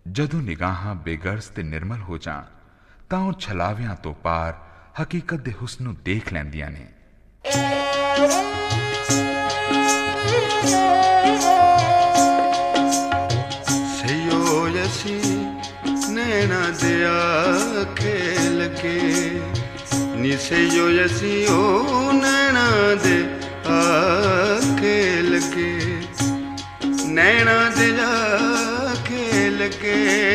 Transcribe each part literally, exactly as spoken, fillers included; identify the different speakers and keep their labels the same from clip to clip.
Speaker 1: ਜਦੋਂ ਨਿਗਾਹਾਂ ਬੇਗਰਜ਼ ਤੇ ਨਿਰਮਲ ਹੋ ਜਾਣ ਤਾਂ ਉਹ ਛਲਾਵਿਆਂ ਤੋਂ ਪਾਰ ਹਕੀਕਤ ਦੇ ਹੁਸਨ ਨੂੰ ਦੇਖ ਲੈਂਦੀਆਂ ਨੇ।
Speaker 2: ਸਯੋ ਅਸੀਂ ਨੈਣਾ ਦਿਆ ਖੇਲ ਕੇ ਨੀ ਸਯੋ ਅਸੀਂ ਉਹ ਨੈਣਾ ਦੇ ਆ ਖੇਲ ਕੇ ਨੈਣਾ ਦੇ ਜਾ ਖੇਲ ਕੇ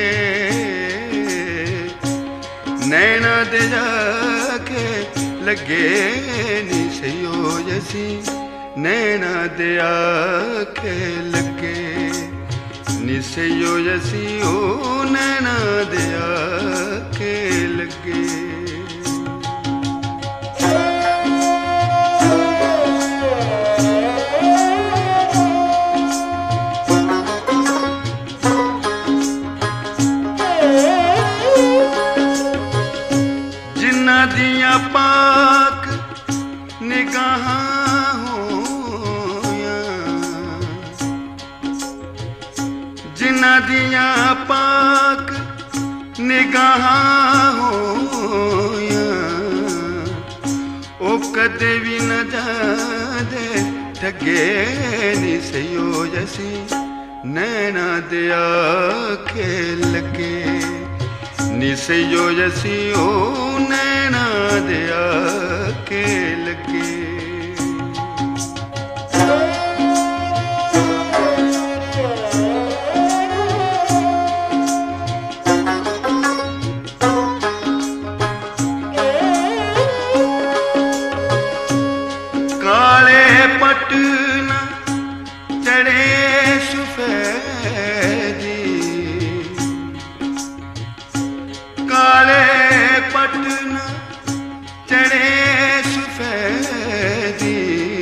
Speaker 2: ਨੈਣਾ ਦੇ ਜਾ ਕੇ ਲੱਗੇ ਨੀ ਸਯੋ ਅਸੀਂ ਨੈਣਾ ਦੇ ਆ ਖੇਲ ਕੇ ਨੀ ਸਯੋ ਅਸੀਂ ਉਹ ਨੈਣਾ ਦੇ ਆ ਖੇਲ ਕੇ। ਜਿਨ੍ਹਾਂ ਦੀਆਂ ਪਾਕ ਨਿਗਾਹਾਂ ਹੋਈਆਂ ਜਿਨ੍ਹਾਂ ਦੀਆਂ ਪਾਕ ਨਿਗਾਹਾਂ ਹੋਈਆਂ ਉਹ ਕਦੇ ਵੀ ਨਾ ਜਾਂਦੇ ਠੱਗੇ ਨੀ ਸਯੋ ਅਸੀਂ ਨੈਣਾ ਦਿਆ ਖੇਲ ਕੇ ਨੀ ਸਯੋ ਅਸੀਂ ਉਹ ਨੈਣਾ ਦਿਆ ਖੇਲ ਕੇ। ਕਾਲੇ ਪੱਟ ਨਾ ਚੜੇ ਸੁਫੈਦੀ ਕਾਲੇ ਪੱਟ ਨਾ ਚੜੇ ਸੁਫੈਦੀ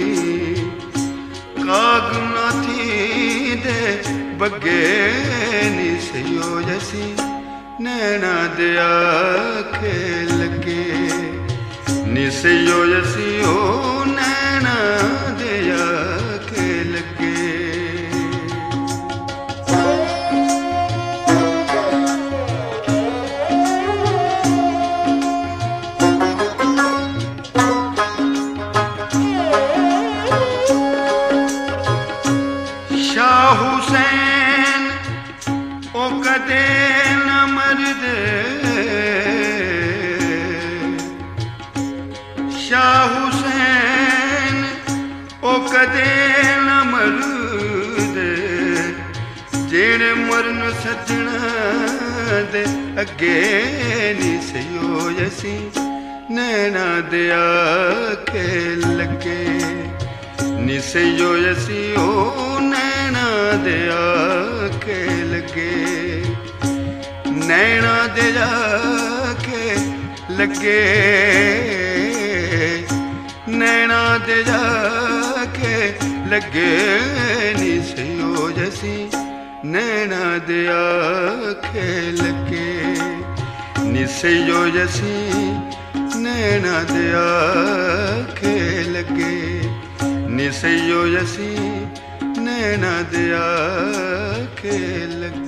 Speaker 2: ਕਾਗ ਨਾ ਥੀ ਦੇ ਬੱਗੇ ਨੀ ਸਯੋ ਅਸੀਂ ਨੈਣਾ ਦਿਆ ਖੇਲ ਕੇ ਨੀ ਸਯੋ ਅਸੀਂ ਉਹ ਨੈਣਾ ਦਿਆ ਖੇਲ ਕੇ। ਸ਼ਾਹ ਹੁਸੈਨ ਉਹ ਕਦੇ ਨਾ ਮਰਦੇ ਸ਼ਾਹ ਹੁਸੈਨ ਉਹ ਕਦੇ ਨਾ ਮਰਦੇ ਜਿਹੜੇ ਮਰਨ ਸੱਜਣਾ ਦੇ ਅੱਗੇ ਨੀ ਸਯੋ ਅਸੀਂ ਨੈਣਾ ਦਿਆ ਖੇਲ ਕੇ ਨੀ ਸਯੋ ਅਸੀਂ ਉਹ ਨੈਣਾ ਦਿਆ ਖੇਲ ਕੇ ਨੈਣਾ ਦੇ ਜਾ ਕੇ ਲੱਗੇ ਨੈਣਾ ਦੇ ਜਾ ਕੇ ਲੱਗੇ ਨੀ ਸਯੋ ਅਸੀਂ ਨੈਣਾ ਦਿਆ ਖੇਲ ਕੇ ਨੀ ਸਯੋ ਅਸੀਂ ਨੈਣਾ ਦਿਆ ਖੇਲ ਕੇ ਨੀ ਸਯੋ ਅਸੀਂ ਨੈਣਾ ਦਿਆ ਖੇਲ